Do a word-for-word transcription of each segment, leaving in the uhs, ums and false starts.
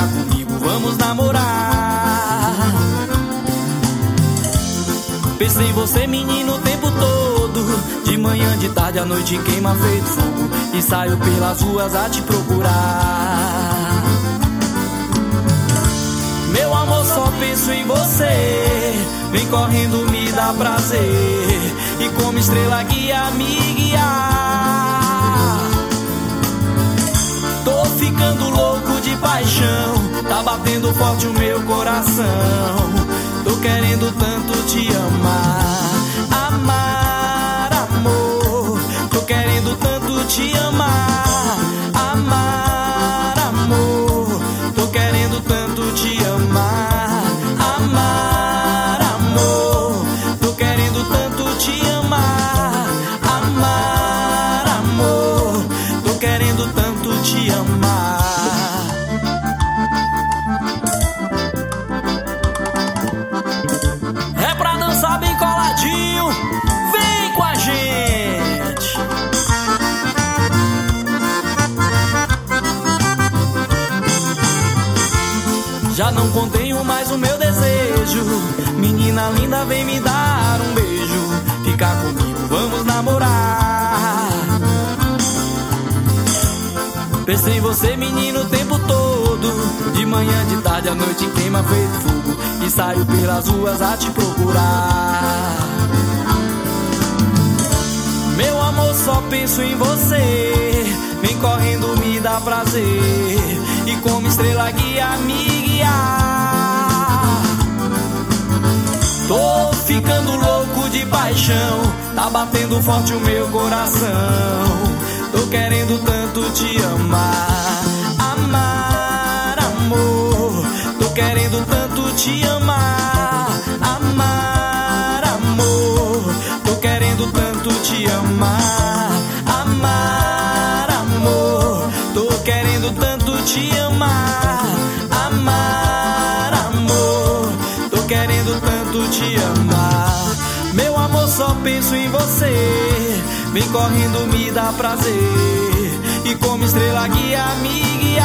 ficar comigo, vamos namorar. Pensei em você, menino, o tempo todo. De manhã, de tarde, à noite queima feito fogo. E saio pelas ruas a te procurar. Meu amor, só penso em você. Vem correndo, me dá prazer. E como estrela guia, me guiar. Tô ficando louco de paixão. Tá batendo forte o meu coração. Tô querendo tanto te amar. Amar, amor. Tô querendo tanto te amar. Amar, amor. Tô querendo tanto te amar. Amar, amor. Tô querendo tanto te amar. Amar, amor. Tô querendo tanto te amar. É pra dançar bem coladinho. Vem com a gente. Já não contenho mais o meu desejo. Menina linda, vem me dar um beijo. Ficar comigo, vamos namorar. Pensei em você, menino, o tempo todo. De manhã, de tarde, à noite queima feito fogo. E saio pelas ruas a te procurar. Meu amor, só penso em você. Vem correndo, me dá prazer. E como estrela guia, me guiar. Tô ficando louco de paixão. Tá batendo forte o meu coração. Tô querendo tanto te amar. Amar, amor. Tô querendo tanto te amar. Amar, amor. Tô querendo tanto te amar. Amar, amor. Tô querendo tanto te amar. Amar, amor. Tô querendo tanto te amar. Meu amor, só penso em você. Vem correndo, me dá prazer. E como estrela guia, me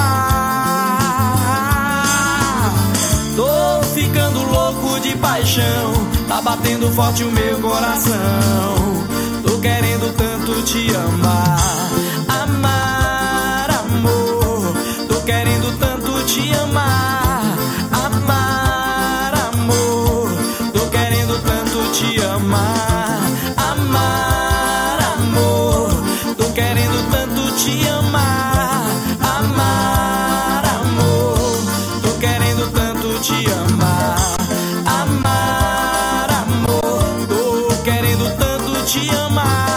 guiar. Tô ficando louco de paixão. Tá batendo forte o meu coração. Tô querendo tanto te amar. Amar, amor. Tô querendo tanto te amar. Amar, amor. Tô querendo tanto te amar. Amar, amor. Tô querendo tanto te amar. Amar, amor. Tô querendo tanto te amar. Amar, amor. Tô querendo tanto te amar.